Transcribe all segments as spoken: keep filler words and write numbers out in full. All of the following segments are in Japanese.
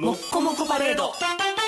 もっこもこパレード。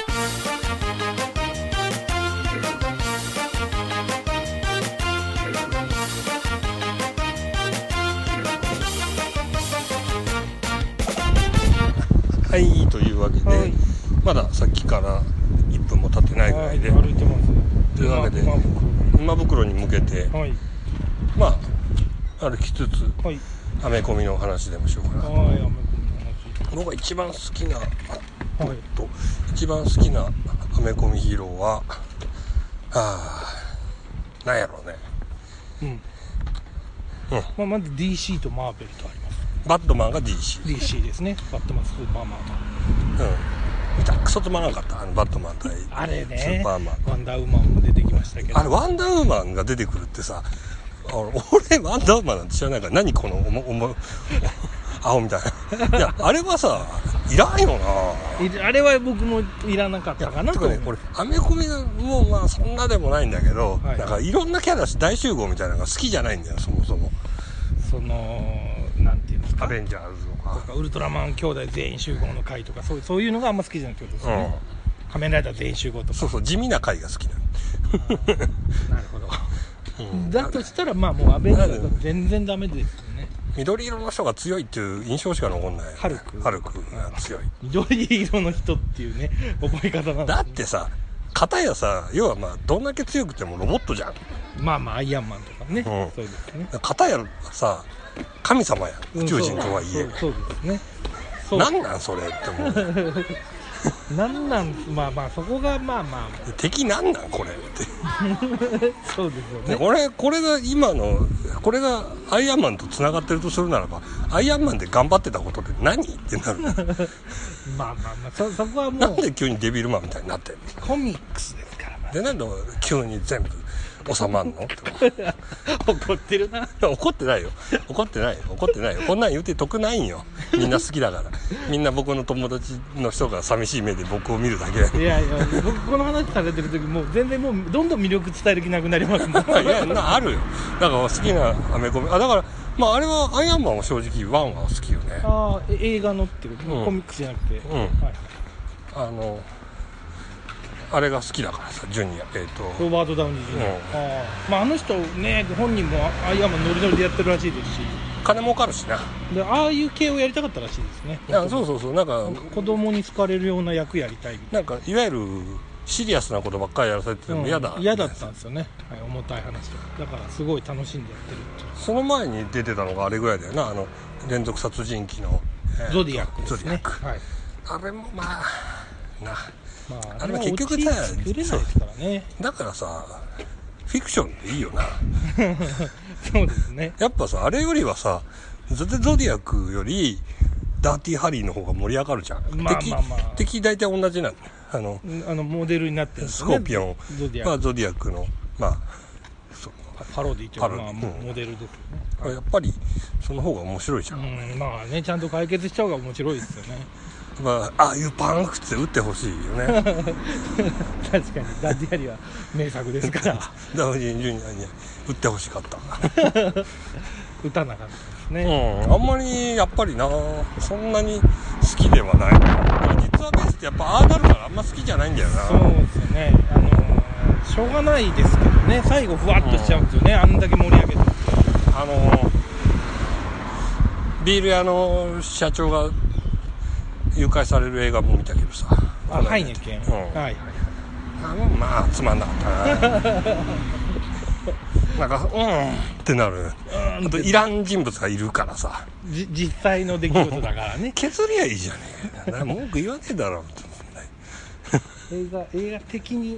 はい、というわけで、はい、まださっきからいっぷんも経ってないぐらいで、 はい、歩いてます。 というわけで馬袋に向けて、はい、まあ歩きつつ、はい、アメコミの話でもしようかな。はい、アメコミの話。僕が一番好きな、はい、と一番好きなアメコミヒーローは、はあ、なんやろうね。 うん。うんまあ、まず ディーシー とマーベルとあります。 バットマンが ディーシー。 ディーシー ですね。バットマンスーパーマン。 うん。めちゃくそつまらなかった。あのバットマン対あれね。 スーパーマン。 ワンダーウーマンも出てきましたけど。 あれワンダーウーマンが出てくるってさ、俺ワンダーウーマンなんて知らないから何このおもおも青みたいな。いやあれはさいらんよな。 あれは僕もいらなかったかなと。 とかね、俺アメコミもまあそんなでもないんだけど、はい、なんかいろんなキャラ大集合みたいなのが好きじゃないんだよそもそも。 そのなんていうんですか。 アベンジャーズとか。 とかウルトラマン兄弟全員集合の回とかそうそういうのがあんま好きじゃないってことですよね。うん、仮面ライダー全員集合とか。 そうそう地味な回が好きなの。 なるほど。うん、だとしたらまあもうアベンジャーズは全然ダメですよね。 緑色の人が強いっていう印象しか残んない。 ハルクハルクが強い。 緑色の人っていうね覚え方なんですね。 だってさ片やさ要はまあどんだけ強くてもロボットじゃん。 まあまあアイアンマンとかね、うん、そうですね。 片やさ神様や宇宙人とはいえ、 うん、そうそうですね。 なんなんそれって思う。 なんなんまあまあそこがまあまあ敵なんなんこれってそうですよね。 これこれが今のこれがアイアンマンとつながってるとするならばアイアンマンで頑張ってたことって何ってなる。まあまあまあ そ, そこはもうなんで急にデビルマンみたいになってんの。 コミックスですから、まあ、 でなんで急に全部収まんのって怒ってるな。 怒ってないよ怒ってないよ怒ってないよこんなん言うて得ないんよ。みんな好きだからみんな僕の友達の人が寂しい目で僕を見るだけ。 いやいや僕この話されてる時もう全然もうどんどん魅力伝える気なくなりますもん。 いやなあるよ。だから好きなアメコミあだからまああれはアイアンマンは正直ワンは好きよね。 ああ映画のってこと、うん、コミックスじゃなくて、 うんはい、あのあれが好きだからさジュニアえっ、ー、とロバート・ダウニージュニア、うん、あ, まあ、あの人ね本人もアイアンマンノリノリでやってるらしいですし金儲かるしな。 でああいう系をやりたかったらしいですね。 いやそうそうそうなんか子供に好かれるような役やりたいみたいな。 なんかいわゆるシリアスなことばっかりやらされてても嫌だ、 うん、嫌だったんですよね、はい、重たい話だからすごい楽しんでやってるっていう。 その前に出てたのがあれぐらいだよなあの連続殺人鬼の、 えー、ゾディアックですね。ゾディアック、はい、 あれもまあなまあ、 あれは結局さ作れないですからね。 だからさフィクションでいいよな。 そうですね。 やっぱさあれよりはさゾディアックよりダーティーハリーの方が盛り上がるじゃん。 まあまあまあ敵大体同じなんだ。あのあのモデルになってるんですね。スコーピオンゾディアック、まあ、ゾディアックのまあパロディというか、まあうん、モデルですよね。 やっぱりその方が面白いじゃん、 うん、まあねちゃんと解決しちゃう方が面白いですよね。 まあ、ああいうパンクって打ってほしいよね。 確かにダディハリは名作ですからダウニージュニアに打ってほしかった。 打たなかったですね、 うん、あんまりやっぱりなそんなに好きではない。実はベースってやっぱああなるからあんま好きじゃないんだよな。 そうですよね。あのー、しょうがないですけどね最後ふわっとしちゃうんですよね、うん、あんだけ盛り上げてあのー、ビール屋の社長が誘拐される映画も見たけどさあハイネケン、うん、はいはいあのまあつまんなかったな。なんかうんってなる。あといらん人物がいるからさじ実際の出来事だからね。 削りゃいいじゃねえか。文句言わねえだろ映画映画的に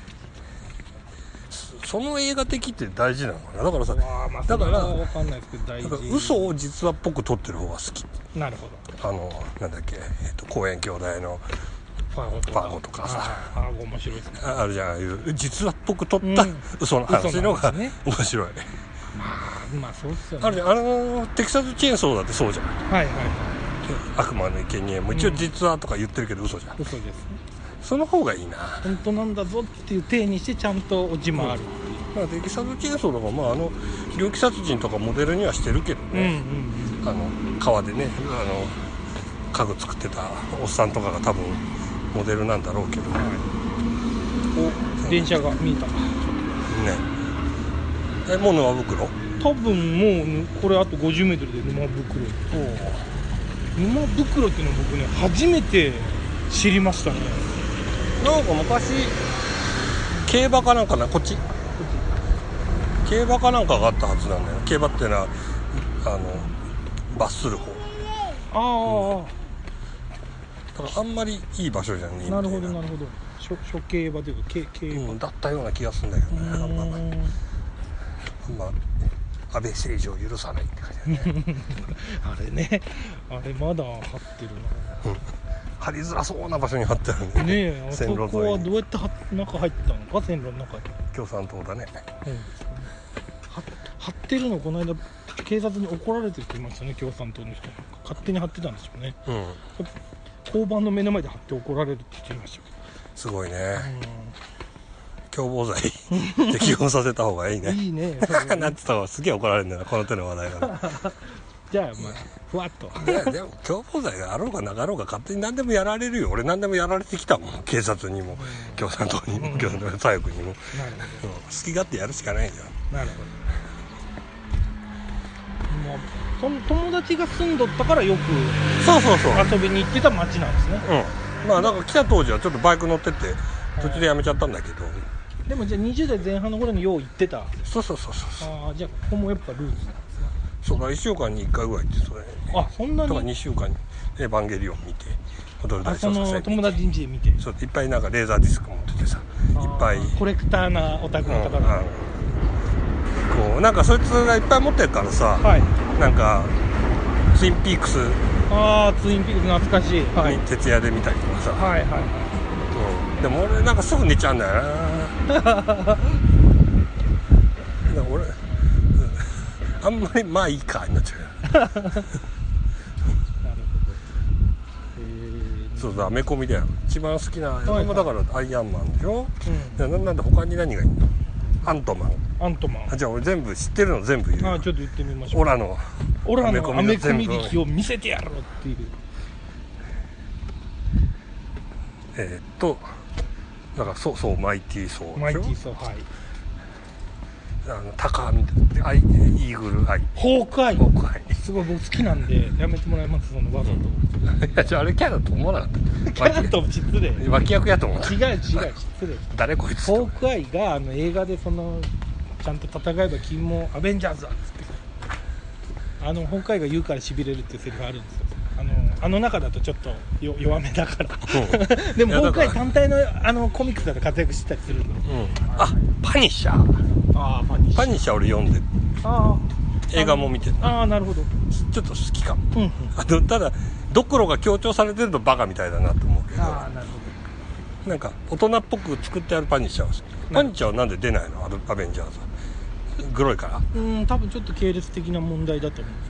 その映画的って大事なのかな。だからさまあ、だから分かんないですけど大事。 嘘を実話っぽく撮ってる方が好き。 なるほど。あのなんだっけ、えー、と公園兄弟のファーゴとかファーゴとかさファーゴ面白いですね。 あるじゃんああいう実話っぽく撮った嘘の話の方が面白い、ね、 まあまあそうですよね。 あるじゃんあのテキサスチェーンソーだってそうじゃん。 はいはいはい。 悪魔の生贄も一応実話とか言ってるけど嘘じゃん、 うん、嘘ですね。 その方がいいな。 本当なんだぞっていう体にしてちゃんとオチもある、 うん、まあ、テキサスチェーンソーとか、まあ、あの猟奇殺人とかモデルにはしてるけどね、うんうんうん、あの川でねあの家具作ってたおっさんとかが多分モデルなんだろうけど、はい、 お電車が見えたね。 えもう沼袋？ 多分もうこれあとごじゅうメートルで沼袋。沼袋っていうのを僕ね初めて知りましたね。 なんか昔競馬かなんかな、こっち競馬かなんかがあったはずなんだよ。競馬っていうのはあの罰する方。 ああ、うん、 だからあんまりいい場所じゃねえみたいな。 なるほどなるほど。諸競馬というか競馬、 うん、だったような気がするんだけどね。あんまあんま安倍政治を許さないって感じだね。 あれね、あれまだ張ってるな、うん、 張りづらそうな場所に張ってあるんでね, ねえ、あそこはどうやって中入ったのか、線路の中に。 共産党だね、うん、 張ってるのこの間警察に怒られてるって言いましたね。共産党の人勝手に張ってたんでしょうね、うん、交番の目の前で張って怒られるって言いました。 すごいね、うん、共謀罪適用させた方がいいね。 いいねなんて言ったらすげえ怒られるんだよな、この手の話題が、ね、 じゃあまあふわっといやでも共謀罪があろうがなかろうが勝手に何でもやられるよ。俺何でもやられてきたもん、警察にも、うん、共産党にも、うん、共産党の左翼にも。なるほど、うん、好き勝手やるしかないよ。なるほど。もうその友達が住んどったからよくそうそうそう遊びに行ってた町なんですね。 うん、まあなんか来た当時はちょっとバイク乗ってて途中でやめちゃったんだけど、 でもじゃあにじゅう代前半の頃によう行ってた。 そうそうそうそう。 ああ、じゃあここもやっぱルーツなんですね。 そうだ、いっしゅうかんにいっかいぐらいってそれ、ね、 あ、そんなに。 とかにしゅうかんにエヴァンゲリオン見て踊る大捜査線見て、 その友達ん家で見て、 そういっぱいなんかレーザーディスク持っててさ、いっぱいコレクターなオタクの方が、うん、 こうなんかそいつがいっぱい持ってるからさ、はい、なんかツインピークス、 ああツインピークス懐かしい、 はい、徹夜で見たりとかさ、 はいはいはい、 うん、でも俺なんかすぐ寝ちゃうんだよな俺、うん、あんまりまあいいかになっちゃうなるほど、えー、そうだ、アメコミだよ。一番好きな映画もだからアイアンマンでしょ、うん、な, なんで他に何がいいの？アントマン。 アントマン。 あ、じゃあ俺全部知ってるの全部言う。 あ、ちょっと言ってみましょう。 オラのオラのアメコミ劇を見せてやろうっていう。 えー、っとだからそうそうマイティーソー。 マイティーソー、はい。 あのタカみたいなアイイーグルアイ。 ホークアイ。 ホークアイ。 すごい僕好きなんでやめてもらいます、そのわざと。いやじゃああれキャラと思わなかった。 キャラと失礼。 脇役やと思った。 違う違う失礼。 誰こいつ。 ホークアイがあの映画でそのちゃんと戦えば君もアベンジャーズだっつって。あのホークアイが言うからしびれるっていうセリフがあるんですよ。あのあの中だとちょっとよ弱めだから。でもホークアイ単体のあのコミックスだと活躍したりするの。うん、 あ、パニッシャー。 ああパニッシャー。 パニッシャー俺読んでる。ああ。映画も見てる。 ああなるほど。 ちょっと好きかも。うんうん、あのただドクロが強調されてるとバカみたいだなと思うけど。ああなるほど。なんか大人っぽく作ってあるパニッシャーは好き。パニッシャーはなんで出ないの？アベンジャーズは。グロいから。 うん多分ちょっと系列的な問題だと思うん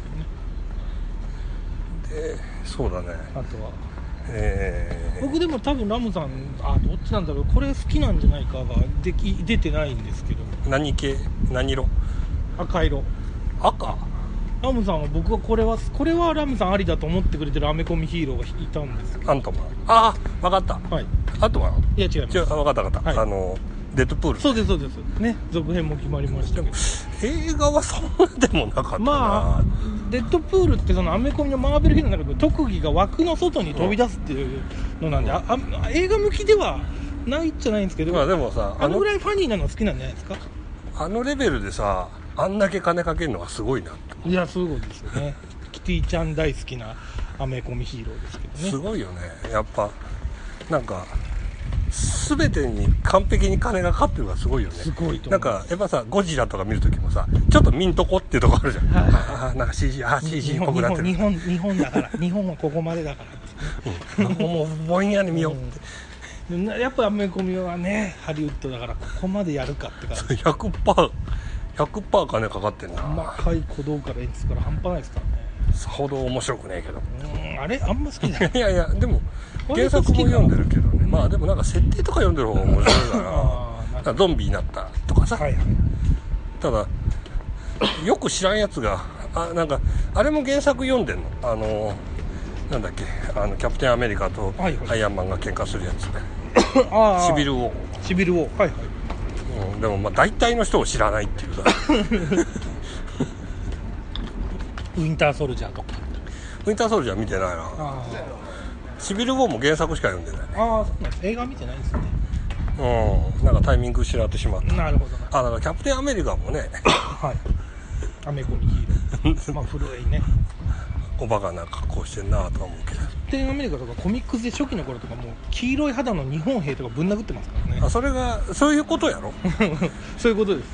ですけどね。 でそうだね。 あとは。 えー、 僕でも多分ラムさんあどっちなんだろうこれ好きなんじゃないかができ出てないんですけど。 何系？何色？ 赤色。 赤？ ラムさんは僕はこれはこれはラムさんありだと思ってくれてるアメコミヒーローがいたんですけど。 アントマン。ああ分かった。はい。アントマン？ いや違います。違う分かった分かった。はい、あのデッドプール。 そうですそうですね。続編も決まりましたけど。 映画はそんなでもなかったな。 まあデッドプールってそのアメコミのマーベルヒーローの中で特技が枠の外に飛び出すっていうのなんで、うん、ああ映画向きではないじゃないんですけど、 まあでもさあのぐらいファニーなの好きなんじゃないですか。 あのレベルでさあんだけ金かけるのはすごいなって。 いやすごいですよね。キティちゃん大好きなアメコミヒーローですけどね。 すごいよね。やっぱなんか全てに完璧に金がかかってるのがすごいよね。 すごいと思う。 なんかやっぱさゴジラとか見るときもさちょっと見んとこっていうとこあるじゃん。はい、あなんか シージー あ シージー っぽくなってる。 日本日本だから日本はここまでだから、 うん、もうぼんやり見ようって。 うん、やっぱアメコミはねハリウッドだからここまでやるかって感じ。 ひゃくパーセント ひゃくパーセント 金かかってんな。 細かい小道具から演出から半端ないですからね。 さほど面白くねえけど。 うんあれあんま好きじゃない。 いやいやでも原作も読んでるけどね。まあでもなんか設定とか読んでる方が面白いから。ゾンビになったとかさ。はいはい、ただよく知らんやつがあなんかあれも原作読んでんの。あのなんだっけあのキャプテンアメリカとアイアンマンが喧嘩するやつ、 あシビルウォーシビルウォーはいはい、 うん、でもまあ大体の人を知らないっていうさウィンターソルジャーとかウィンターソルジャー見てないな。あシビルウォーも原作しか読んでない。 ああそうなんです。映画見てないんですね。 うんなんかタイミング失ってしまった。 なるほどな。 あだからキャプテンアメリカもねはいアメコミヒーローまあ古いねおバカな格好してんなとは思うけど、 キャプテンアメリカとかコミックスで初期の頃とかもう黄色い肌の日本兵とかぶん殴ってますからね。 あそれがそういうことやろそういうことです。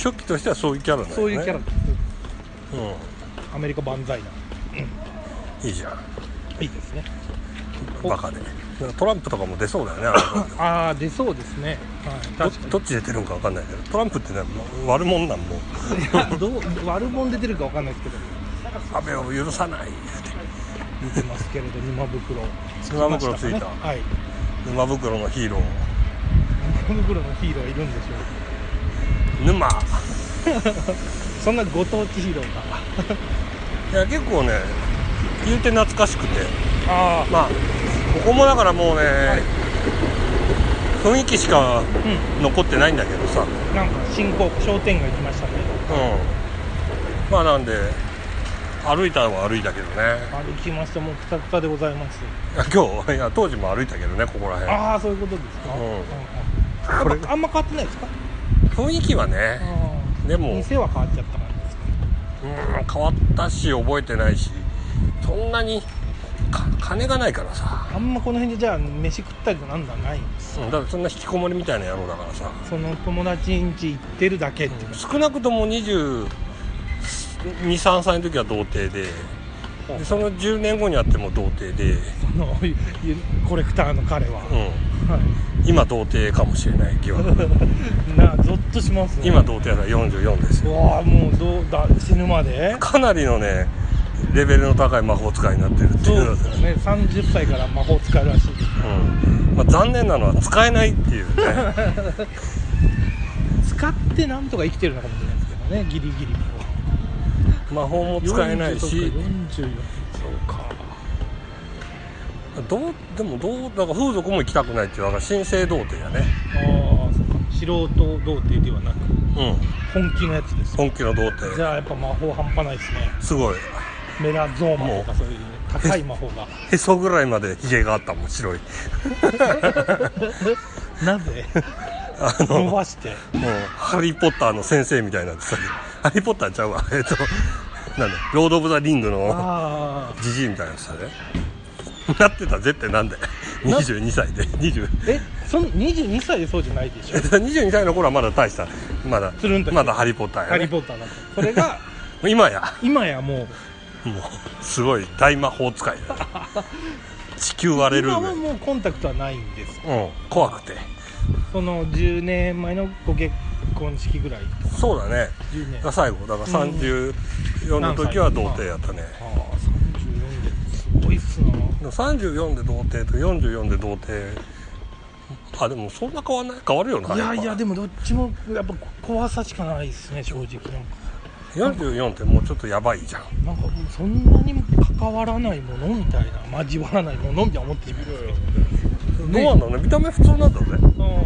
初期としてはそういうキャラだよね。 そういうキャラです、 うん、 アメリカ万歳だ、 うん、いいじゃん。 いいですね。 バカでトランプとかも出そうだよねああ出そうですね、はい、確かにど, どっち出てるんか分かんないけどトランプってね悪者なんもいやどう悪者出てるか分かんないですけど安倍を許さないって見てますけれど沼袋沼袋ついた、 はい、 沼袋のヒーロー沼袋のヒーローいるんでしょう沼そんなご当地ヒーローかいや結構ね言うて懐かしくてあまあここもだからもうね、はい、雰囲気しか残ってないんだけどさ、 うん、なんか新興商店街来ましたね。 うんまあなんで歩いたは歩いたけどね。 歩きましたもうくたくたでございます。 いや今日いや当時も歩いたけどねここら辺。 ああそういうことですか、うん、これあんま変わってないですか雰囲気はね。でも店は変わっちゃった感じですか。 うん変わったし覚えてないしそんなに金がないからさあんまこの辺でじゃあ飯食ったりとなんだないんです、 うん、だからそんな引きこもりみたいな野郎だからさその友達ん家行ってるだけっていう、 うん、少なくともにじゅうに、さんさいの時は童貞 で, でそのじゅうねんごにあっても童貞でそのコレクターの彼は、 うんはい、今童貞かもしれない疑惑なゾッとしますね。 今童貞だよんじゅうよんですよ。 うわもうどうだ死ぬまでかなりのねレベルの高い魔法使いになってるっていう。 そうですよねさんじゅっさいから魔法使えるらしいです、 うんまあ、残念なのは使えないっていうね使ってなんとか生きてるのかもしれないですけどねギリギリ魔法も使えないしよんじゅうよんそうかどうでもどうだから風俗も行きたくないっていうのが神聖童貞やね。 ああそうか素人童貞ではなく、 うん、 本気のやつです。 本気の童貞じゃあやっぱ魔法半端ないですね。 すごいメラゾーマとかそういう高い魔法がへそぐらいまでヒゲがあったもん白いなぜあの伸ばしてもうハリーポッターの先生みたいになってさハリーポッターちゃうわえっとなんだロード・オブ・ザ・リングのジジイみたいなやつだねなってた絶対なんでにじゅうにさいで20 えそのにじゅうにさいでそうじゃないでしょにじゅうにさいの頃はまだ大したまだまだハリーポッターやね。 ハリーポッターだとそれが今や今やもうもうすごい大魔法使いだ地球割れる今はもうコンタクトはないんです。 うん怖くてそのじゅうねんまえのご結婚式ぐらいとか。 そうだねじゅうねんが最後だからさんじゅうよんの時は童貞やったね。 ああさんじゅうよんですごいっすな。 でもさんじゅうよんで童貞とよんじゅうよんで童貞あでもそんな変わんない変わるよな。 いやいやでもどっちもやっぱ怖さしかないですね正直。なんかよんじゅうよんってもうちょっとやばいじゃん。 なんかもうそんなに関わらないものみたいな交わらないものみたいな思ってしまいますけど、 ね、どうなんだろうね見た目普通なんだろうね。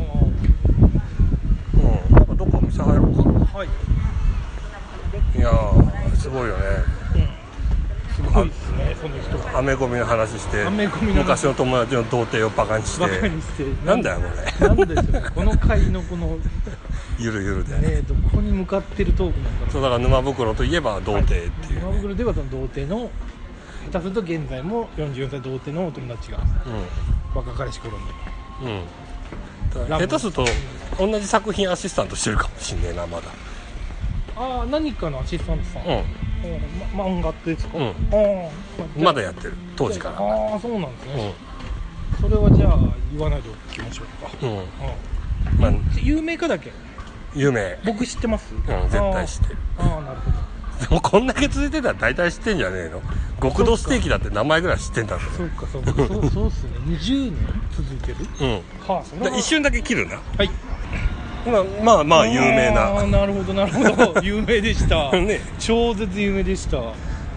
うんなんかどっかお店入ろうか。はいいやーすごいよね、 うん、すごいですねその人がアメコミの話してアメコミの昔の友達の童貞をバカにしてバカにしてなんだよこれなんでしょうねこの回のこのゆるゆるでねどこに向かってるトークなんだろう。 そうだから沼袋といえば童貞っていう、ね、 はい、沼袋ではその童貞の下手すると現在もよんじゅうよんさい童貞のお友達が、うん、若かりし頃にうん下手すると同じ作品アシスタントしてるかもしんねえなまだ。 ああ何かのアシスタントさん、うんま、漫画ですか、うん、あまだやってる当時から。 ああそうなんですね、うん、それはじゃあ言わないでおきましょうか。うん、うんまあ、有名かだけ有名僕知ってます。 うん絶対知ってる。 ああなるほど。 でもこんだけ続いてたら大体知ってんじゃねえの。極道ステーキだって名前ぐらい知ってんだろ。 そうかそうかそうそうっすねにじゅうねん続いてる。 うんはあそれは一瞬だけ切るな。 はいまあまあまあ有名な。 あなるほどなるほど有名でした、 ね、 超絶有名でした。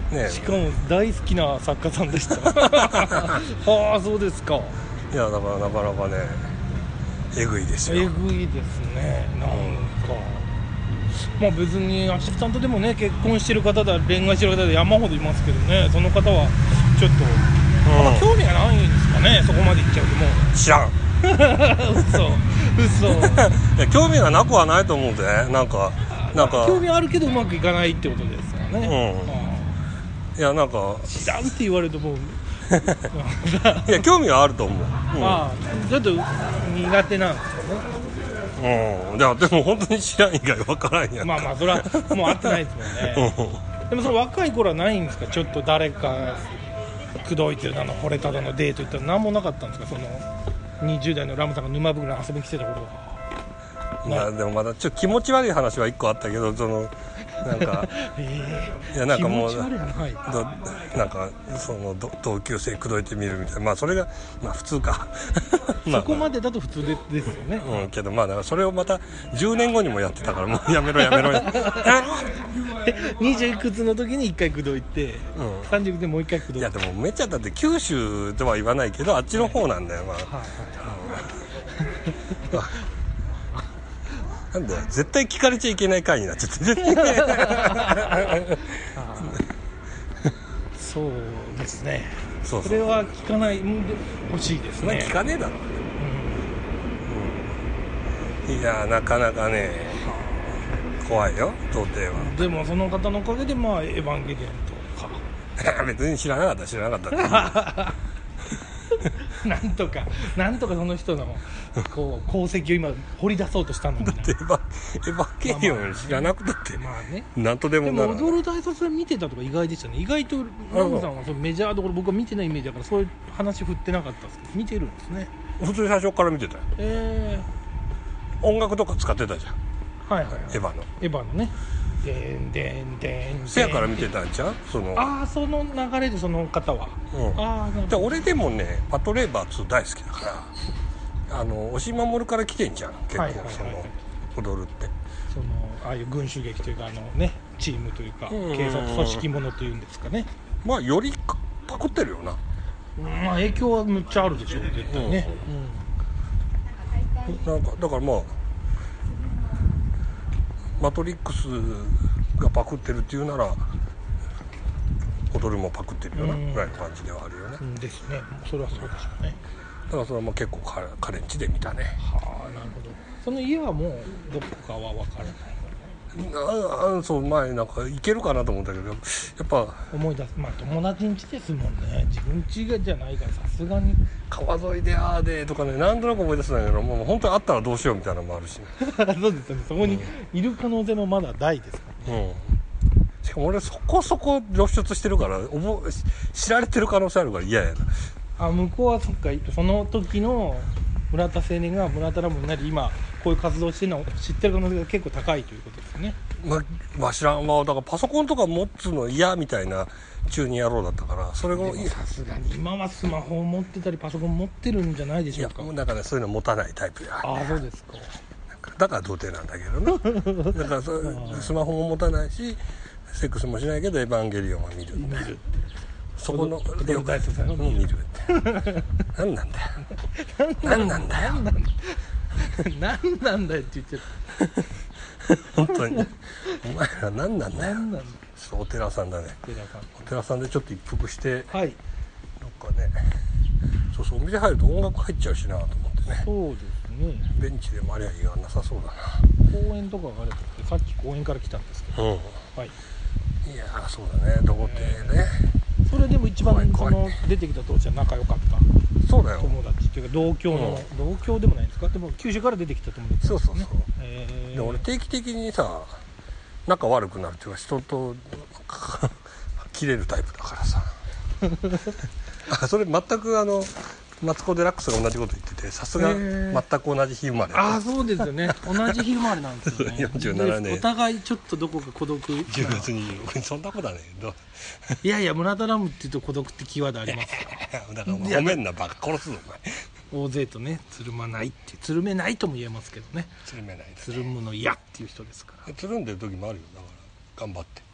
ね、 しかも大好きな作家さんでしたはあそうですか。 いやだからなかなかねえぐいですよ。 えぐいですね。なんか、うん、まあ別にアシスタントでもね結婚してる方だ恋愛してる方で山ほどいますけどね、その方はちょっと、うん、あんま興味がないんですかね、そこまでいっちゃうと。もう知らん嘘嘘いや興味がなくはないと思うぜ。なんかなんか興味あるけどうまくいかないってことですかね。 うん、まあ、いやなんか知らんって言われるともういや興味はあると思う、うん、 ああちょっと苦手なんですよね。うん、いやでも本当に知らん以外分からんやんか。 まあまあそれはもう会ってないですもんねでもその若い頃はないんですか、ちょっと誰か口説いてるだの惚れただのデート行ったら何もなかったんですか、そのにじゅう代のラムさんが沼袋に遊びに来てた頃は。 いやでもまだちょっと気持ち悪い話はいっこあったけど、そのなんか、えー、いやなんかもう気持ち悪い、はい、なんかその同級生口説いてみるみたいな、まあそれがまあ普通かそこまでだと普通でですよね、 うん、けどまあだからそれをまたじゅうねんごにもやってたからもうやめろやめろにじゅういくつの時にいっかい口説いて、うん、さんじゅういくつでもういっかい口説いて。 いやでもめっちゃだって九州とは言わないけどあっちの方なんだよ、まあ、はいはいはいなんだよ絶対聞かれちゃいけない回になっちゃってそうですね。 そうそう、 それは聞かないんで欲しいですね。 聞かねえだろ、うんうん、いやなかなかね怖いよ到底は。 でもその方のおかげでまあエヴァンゲリオンとか別に知らなかった知らなかったなんとかなんとかその人のこう功績を今掘り出そうとしたのに、ね、 だってエヴァエヴァンゲリオン知らなくたってまあねなんとでもなら。 でも踊る大卒は見てたとか意外でしたね。意外とラムさんはそのメジャーどころ僕は見てないイメージだからそういう話振ってなかったですけど見てるんですね。 普通に最初から見てたよ。えー、音楽とか使ってたじゃん。 はいはい、はい、 エヴァのエヴァのねでんでんでんせやから見てたんちゃう。そのああその流れでその方は、うん、ああで俺でもねパトレーバーツー大好きだからあの押し守るから来てんじゃん結構、はいはいはい、その踊るってそのああいう群衆劇というかあのねチームというか、うんうん、警察組織ものというんですかね。 まあよりパクってるよな。 まあ影響はむっちゃあるでしょう絶対ね、 うんうん、なんかだからまあマトリックスがパクってるっていうなら踊るもパクってるよなぐらいの感じではあるよね、 うん、ですね。それはそうでしょうね。 だからそれはまあ結構彼ん家で見たね。 はあなるほど。その家はもうどこかは分からない。 ああそう前なんか行けるかなと思ったけどやっぱ思い出す。まあ友達ん家ですもんね。自分家じゃないからさすがに川沿いであーでとかねなんとなく思い出せないけどもう本当にあったらどうしようみたいなのもあるし、ね、 そうですよね。そこにいる可能性もまだ大ですからね、 うん、しかも俺そこそこ露出してるから知られてる可能性あるから嫌やな。 あ向こうはそっかその時の村田青年が村田ラムになり今こういう活動してるのを知ってる可能性が結構高いということですね。 まあ、まあ、知らん、まあ、だからパソコンとか持つの嫌みたいな中二野郎だったからそれがさすがに今はスマホを持ってたりパソコン持ってるんじゃないでしょうか。 いやだからそういうの持たないタイプや。 ああそうですか。 だから童貞なんだけどなだからそスマホも持たないしセックスもしないけどエヴァンゲリオンは見る見るそこのよく大卒さんを見るって何なんだよ何なんだよ何なんだよって言っちゃった本当にお前ら何なんだよ。 何なんだお寺さんだね。お寺さんでちょっと一服して、 はい、 どっかねそうそうお店入ると音楽入っちゃうしなと思ってね。 そうですね。 ベンチでマリアいがなさそうだな。 公園とかがあればってさっき公園から来たんですけど、うんはい、 いやそうだね童貞ね、 えー、それでも一番その出てきた当時は仲良かったそうだよ友達っていうか同郷の、うん、同郷でもないんですか。でも九州から出てきた友達、ね、 そうそうそう、 えー、 で俺定期的にさ仲悪くなるっていうか人と切れるタイプだからさあそれ全くあのマツコ・デラックスが同じこと言っててさすが全く同じ日生まれ、 ああそうですよね同じ日生まれなんですよねよんじゅうななねんお互いちょっとどこか孤独じゅうがつにじゅうろくにちそんなことはねえいやいや村田ラムっていうと孤独ってキーワードありますからだからごめんなバカ殺すぞお前大勢とねつるまないってつるめないとも言えますけどね。 つるめない、ね、 つるむの嫌っていう人ですから。 つるんでる時もあるよだから頑張って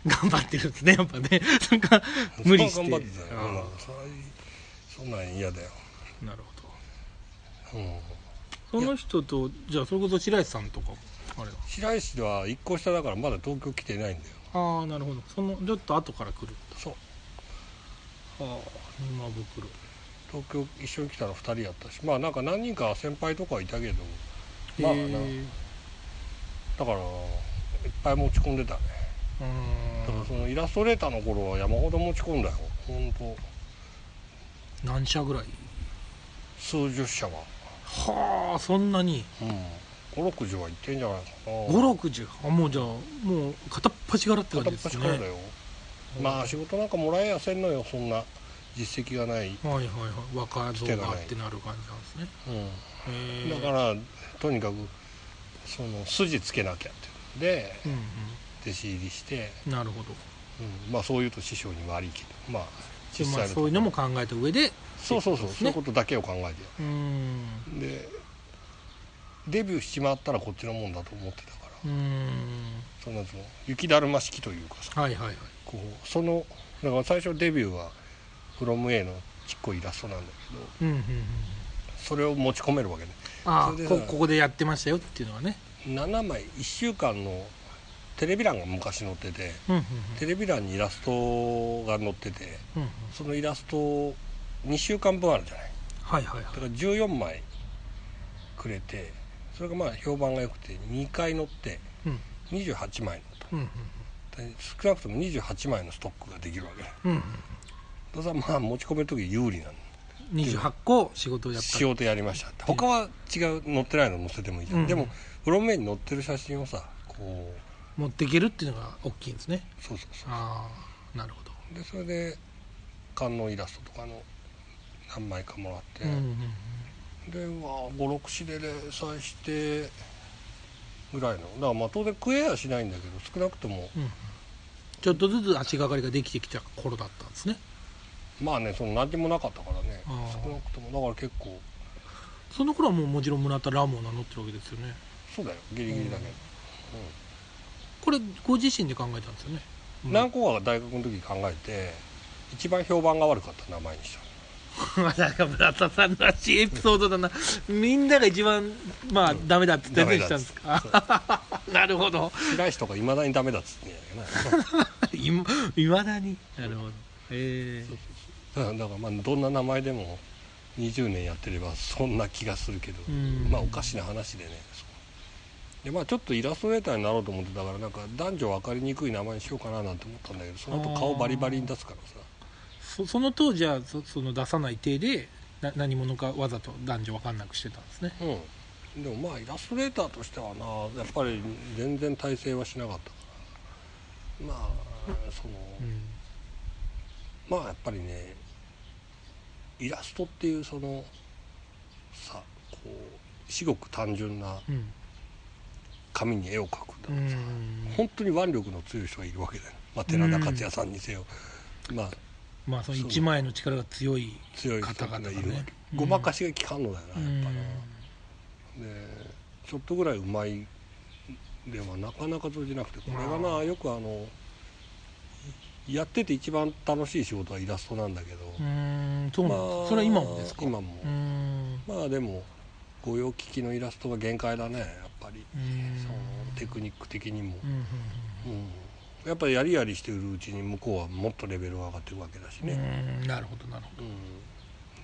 頑張ってるんですねやっぱねなんか無理して頑張ってたよ、うん、そんなん嫌だよ。 なるほど、 うん、 その人とじゃあそれこそ白石さんとかあれは白石はいっこ下だからまだ東京来てないんだよ。 ああなるほど、そのちょっと後から来る。 そう、 ああ沼袋東京一緒に来たらふたりやったし、まあなんか何人か先輩とかいたけど、まあなだからいっぱい持ち込んでたね。うんだからそのイラストレーターの頃は山ほど持ち込んだよ。ほんと何社ぐらい？ 数十社は。 はあそんなに。 うんごろくじゅうはいってんじゃないかな。 ごろくじゅうあもうじゃあもう片っ端からって感じですね。 片っ端からだよ。まあ仕事なんかもらえやせんのよ、そんな実績がない。 はいはいはい若造がってなる感じなんですね。 うん、だからとにかくその筋つけなきゃってで、うんうん、弟子入りして。 なるほど、 うん、まあそういうと師匠に悪いけどまあ実際のそういうのも考えた上でそうそうそう、ね、そういうことだけを考えてうんでデビューしちまったらこっちのもんだと思ってたからうんその雪だるま式というかさ、 はいはいはい、 こうそのだから最初デビューはフロム A のちっこいイラストなんだけど、うんうんうん、それを持ち込めるわけね。 ああ こ, ここでやってましたよっていうのはねななまいいっしゅうかんのテレビ欄が昔載ってて、うんうんうん、テレビ欄にイラストが載ってて、うんうん、そのイラストにしゅうかんぶんあるじゃない、はいはいはい、だからじゅうよんまいくれてそれがまあ評判が良くてにかい載ってにじゅうはちまい載った、うんうんうん、少なくともにじゅうはちまいのストックができるわけね、うんうん、だからまあ持ち込める時有利なの。 にじゅうはっこ仕事をやった仕事やりましたって。他は違う載ってないの載せてもいいじゃん、うんうん、でもフロム A に載ってる写真をさこう持っていけるっていうのが大きいんですね。 そうそうそう。 ああなるほど。 でそれで観音イラストとかの何枚かもらって、うんうんうん、でまあごろく紙で連載してぐらいのだからまあ当然食えやしないんだけど少なくとも、うん、 ちょっとずつ足がかりができてきた頃だったんですね。 まあねその何もなかったからね少なくともだから結構その頃はもうもちろん村田ラモー名乗ってるわけですよね。 そうだよギリギリだけど、うんうん、 これご自身で考えたんですよね。 何個かが大学の時に考えて一番評判が悪かった名前にしたまさか村田さんらしいエピソードだなみんなが一番まあ、うん、ダメだって言ってたんですかなるほど。 白石とかいまだにダメだっつってんやけどいまだになるほど。ええだからまあどんな名前でもにじゅうねんやってればそんな気がするけどまあおかしな話でねでまあちょっとイラストレーターになろうと思ってたからなんか男女分かりにくい名前にしようかななんて思ったんだけどその後顔バリバリに出すからさそ, その当時は そ, その出さない体でな何者かわざと男女分かんなくしてたんですね。 うんでもまあイラストレーターとしてはなやっぱり全然大成はしなかったからまあその、うん、まあやっぱりねイラストっていうそのさこう至極単純な紙に絵を描くんだからさ、うん、本当に腕力の強い人がいるわけだよ、まあ、寺田克也さんにせよ、うん、まあまあその一枚の力が強い方々がいるわけ、 うん、ごまかしが効かんのだよなやっぱな、うん、でちょっとぐらいうまいではなかなか通じなくてこれがなよくあのやってて一番楽しい仕事はイラストなんだけどうーんそうなんです、まあ、それは今もですか。 今もまあでも御用聞きのイラストが限界だねやっぱりそのテクニック的にも、うんうんうん、やっぱりやりやりしてるうちに向こうはもっとレベルが上がっていくわけだしね。 うんなるほどなるほど、うん、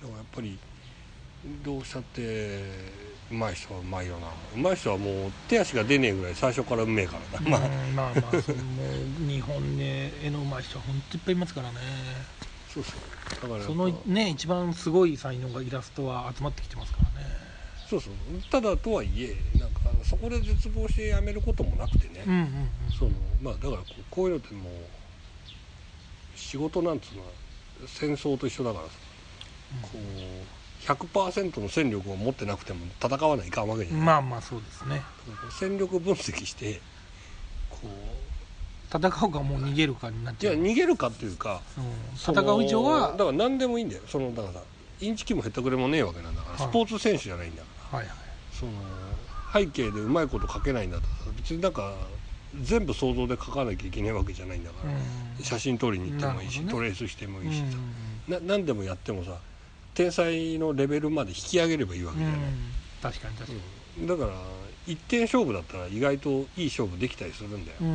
だからやっぱりどうしたってうまい人はうまいよな。うまい人はもう手足が出ねえぐらい最初からうめえからな。まあまあまあそのもう日本で絵のうまい人は本当いっぱいいますからね。 そうそうだからそのね一番すごい才能がイラストは集まってきてますからね。 そうそうただとはいえなんかそこで絶望してやめることもなくてね、うんうんうん、そのまあだからこう、こういうのってもう仕事なんつうのは戦争と一緒だからさ、うん、こうひゃくパーセント の戦力を持ってなくても戦わないかんわけじゃない。 まあまあそうですね。 戦力分析してこう戦うかもう逃げるかになっちゃう。 いや逃げるかっていうか、うん、 戦う以上はだから何でもいいんだよ。そのだからインチキもへったくれもねえわけなんだから、はい、スポーツ選手じゃないんだから、はいはい、その背景でうまいこと描けないんだったら別になんか全部想像で描かなきゃいけないわけじゃないんだから、うん、写真撮りに行ってもいいし、ね、トレースしてもいいしさ、うん、な何でもやってもさ天才のレベルまで引き上げればいいわけじゃない、うん、 確かに確かに、 うん、だから一点勝負だったら意外といい勝負できたりするんだよ、 うん、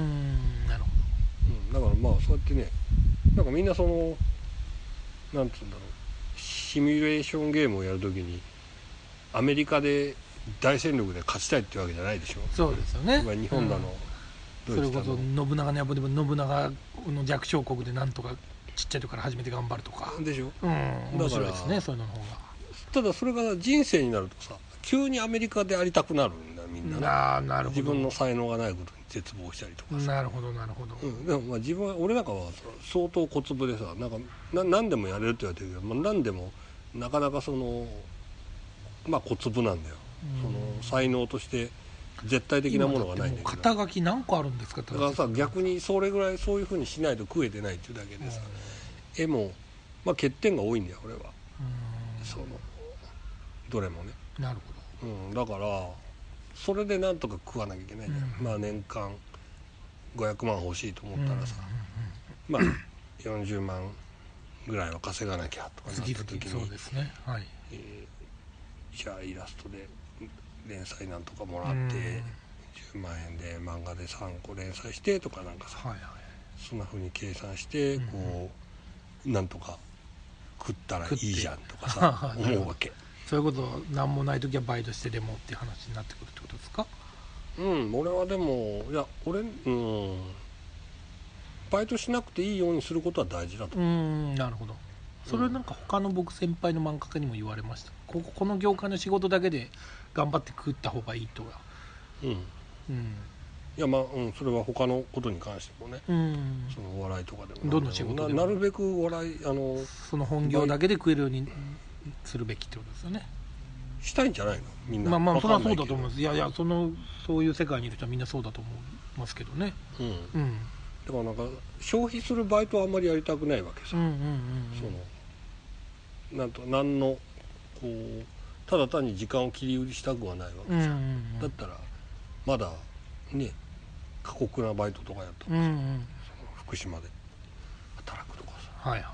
なるほど、うん、だからまあそうやってねなんかみんなそのなんつうんだろうシミュレーションゲームをやるときにアメリカで大戦力で勝ちたいっていうわけじゃないでしょ。 そうですよね。 今日本だの、 うん、それこそ信長の野望でも信長の弱小国でなんとかちっちゃい時から始めて頑張るとかでしょ、 うん、面白いですねそういうのの方が。 ただそれが人生になるとさ急にアメリカでありたくなるんだみんな、ね、 あなるほど。 自分の才能がないことに絶望したりとかさ。 なるほどなるほど、 うん、でもまあ自分は俺なんかは相当小粒でさなんかな何でもやれるって言われてるけど、まあ、何でもなかなかそのまあ小粒なんだよ、その才能として絶対的なものがないんだけど。 肩書き何個あるんですか。 だからさ逆にそれぐらいそういうふうにしないと食えてないっていうだけでさ、絵も、まあ、欠点が多いんだよ俺は。そのどれもね。 なるほど、うん、だからそれでなんとか食わなきゃいけないんだよ、うん、まあ年間ごひゃくまん欲しいと思ったらさ、うんうんうん、まあよんじゅうまんぐらいは稼がなきゃとかなった時にそうですね、はいえー、じゃあイラストで連載なんとかもらってじゅうまんえんで漫画でさんこ連載してとかなんかさ、はいはい、そんな風に計算してこう、うんうん、なんとか食ったらいいじゃんとかさ思うわけ。 そういうこと何もない時はバイトしてでもっていう話になってくるってことですか。 うん俺はでもいや俺うんバイトしなくていいようにすることは大事だと思う。 うんなるほど。それはなんか他の僕先輩の漫画家にも言われました。こここの業界の仕事だけで頑張って食った方がいいとか。 うん、うん、いやまあ、うん、それは他のことに関してもね、うん、そのお笑いとかでもどんな仕事でもな, なるべく笑いあのその本業だけで食えるようにするべきってことですよね。 したいんじゃないのみんな。 まあまあそれはそうだと思います。いやいやそのそういう世界にいる人はみんなそうだと思いますけどね。うん、うん、 だからなんか消費するバイトはあんまりやりたくないわけさ。うんうんうんうん、そのなんと何のこうただ単に時間を切り売りしたくはないわけさ、うんうんうん、だったらまだね過酷なバイトとかやったらさ、うんうん、その福島で働くとかさ、はいはいはい、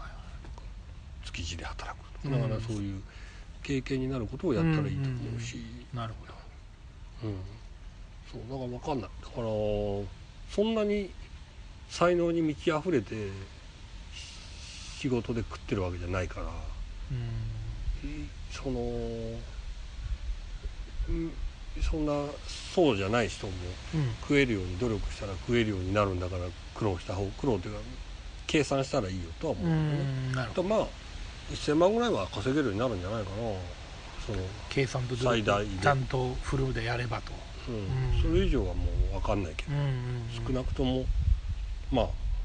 築地で働くとか、だからそういう経験になることをやったらいいと思うし、うんうんうん、なるほど、うん、そうだから分かんないだからそんなに才能に満ち溢れて仕事で食ってるわけじゃないから、うん、その、うん、そんなそうじゃない人も食えるように努力したら食えるようになるんだから苦労した方苦労というか計算したらいいよとは思うんだよね。うんなるほど。まあせんまんぐらいは稼げるようになるんじゃないかな。その計算と最大でちゃんとフルでやればと、 うんうん、それ以上はもう分かんないけど、うんうんうん、少なくともまあ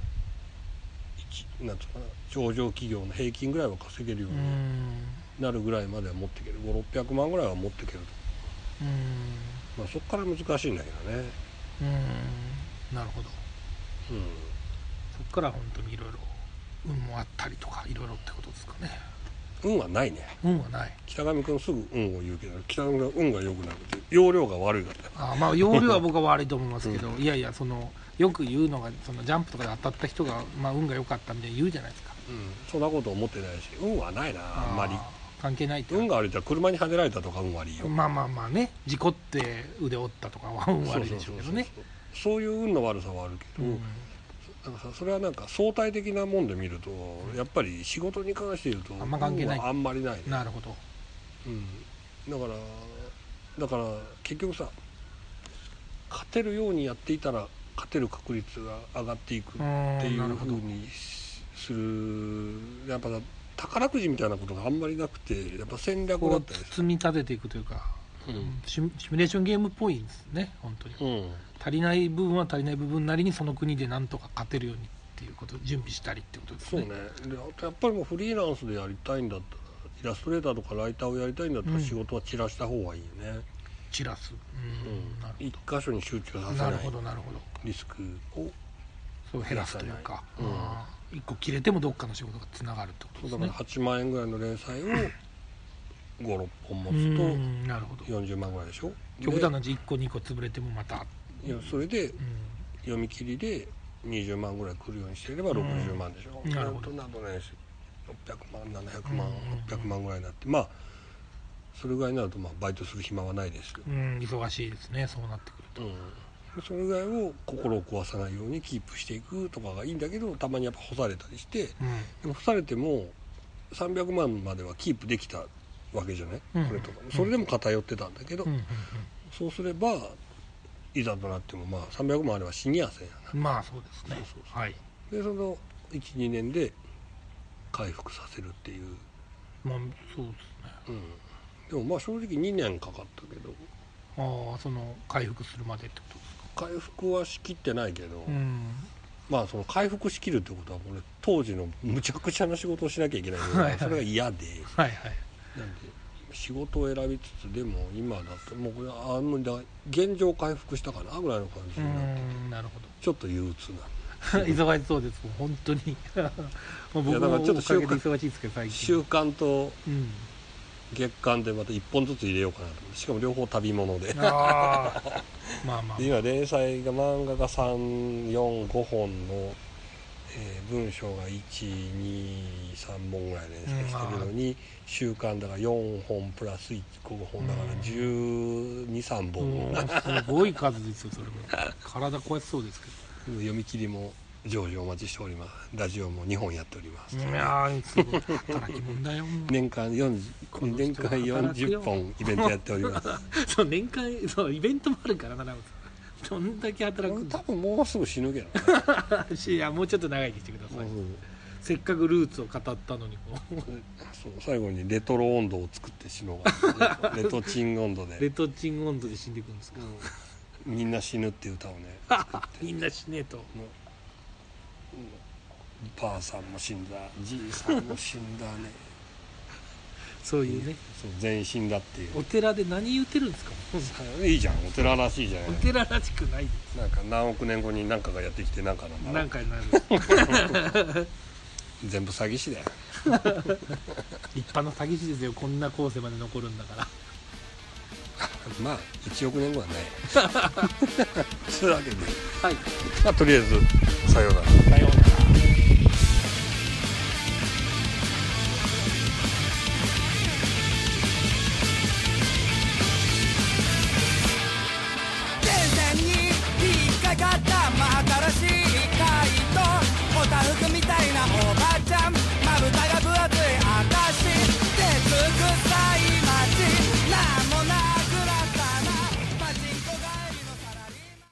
なんつうかな上場企業の平均ぐらいは稼げるようになるぐらいまでは持っていける。ごひゃくろっぴゃくまんぐらいは持っていけると、うんまあ、そこから難しいんだけどね。 うんなるほど、うん、そこから本当にいろいろ運もあったりとかいろいろってことですかね。 運はないね。 運はない。 北上君すぐ運を言うけど北上が運が良くなるって容量が悪いからあまあ容量は僕は悪いと思いますけど、うん、いやいやそのよく言うのがそのジャンプとかで当たった人が、まあ、運が良かったみたいに言うじゃないですか、 うん、そんなこと思ってないし運はないな あ, あんまり関係ないって運が悪いって車にはねられたとか運悪いよ。 まあまあまあね事故って腕折ったとかは運悪いでしょうけどね。 そういう運の悪さはあるけど、うんなんかさそれはなんか相対的なもんで見るとやっぱり仕事に関して言うとあんま関係ないあんまりないね。 なるほど、 うん、だからだから結局さ勝てるようにやっていたら勝てる確率が上がっていくっていうふうにするやっぱ宝くじみたいなことがあんまりなくてやっぱ戦略だったり積み立てていくというか、うん、シミュレーションゲームっぽいんですね本当に、うん足りない部分は足りない部分なりにその国でなんとか勝てるようにっていうことを準備したりってことですね。 そうね。であとやっぱりもうフリーランスでやりたいんだったらイラストレーターとかライターをやりたいんだったら仕事は散らした方がいいよね。 散らす。うん。 うん、一箇所に集中させない。 なるほどなるほど。 リスクをそう減らすというか、うん、一個切れてもどっかの仕事がつながるってことですね。 そうだからはちまんえんぐらいの連載をご、ろっぽん持つとよんじゅうまんぐらいでしょ。 極端な話いっこにこ潰れてもまた。 いやそれで読み切りでにじゅうまんぐらい来るようにしてればろくじゅうまんでしょ、うん、なるほど。などねろっぴゃくまんななひゃくまん、うん、ろっぴゃくまんぐらいになって、まあそれぐらいになるとまあバイトする暇はないですよ、 うん、忙しいですね、そうなってくると、 うん、それぐらいを心を壊さないようにキープしていくとかがいいんだけど、たまにやっぱ干されたりして、うん、でも干されてもさんびゃくまんまではキープできたわけじゃない、うん、これとかそれでも偏ってたんだけど、うんうんうん、そうすればいざとなってもまあさんびゃくまんあれば死にやせんやな。 まあそうですね。そうそうそう、はい、でその いちにねんで回復させるっていう。 まあそうですね、 うん、でもまあ正直にねんかかったけど。 ああ、その回復するまでってことですか。 回復はしきってないけど、うん、まあその回復しきるってことは俺当時のむちゃくちゃな仕事をしなきゃいけないので、はいはい、それが嫌で、 はいはい、 なんで仕事を選びつつ、でも今だともうこれあもうだ現状回復したかなぐらいの感じになってて、 なるほど、 ちょっと憂鬱な忙しそうですもん本当にもう僕もおかげで忙しいですけど、最近週刊と月刊でまたいっぽんずつ入れようかなと思って、しかも両方旅物であまあまあ今連載が漫画がさん、よん、ごほんの、えー、文章がいち、に、さんぼんぐらい連載してるのに、うん、週刊だからよんほんプラスいっこ、ごほんだからじゅうに、さんぼん、 すごい数ですよそれも体壊しそうですけど読み切りも常時お待ちしております。ラジオもにほんやっております。 いやーすごい働き者だよ年間よんじゅう年間よんじゅっぽんイベントやっておりますそう年間そうイベントもあるからな、どんだけ働くの。 多分もうすぐ死ぬけどねいやもうちょっと長生きしてください、うん、せっかくルーツを語ったのにこうそう最後にレトロ温度を作って死のうがレトチン温度でレトチン温度で死んでいくんですか、 うん、みんな死ぬっていう歌をねみんな死ねえと、 ばあさんも死んだ、じいさんも死んだねそういうね、 そう全員死んだっていう。 お寺で何言ってるんですかいいじゃん、お寺らしいじゃない。 お寺らしくないです。 なんか何億年後に何かがやってきて何かなんだろう、 何かになる全部詐欺師だよ立派な詐欺師ですよ、こんな後世まで残るんだからまあいちおくねんごはないそういうわけで、 はい、 まあとりあえずさようなら。 さようなら。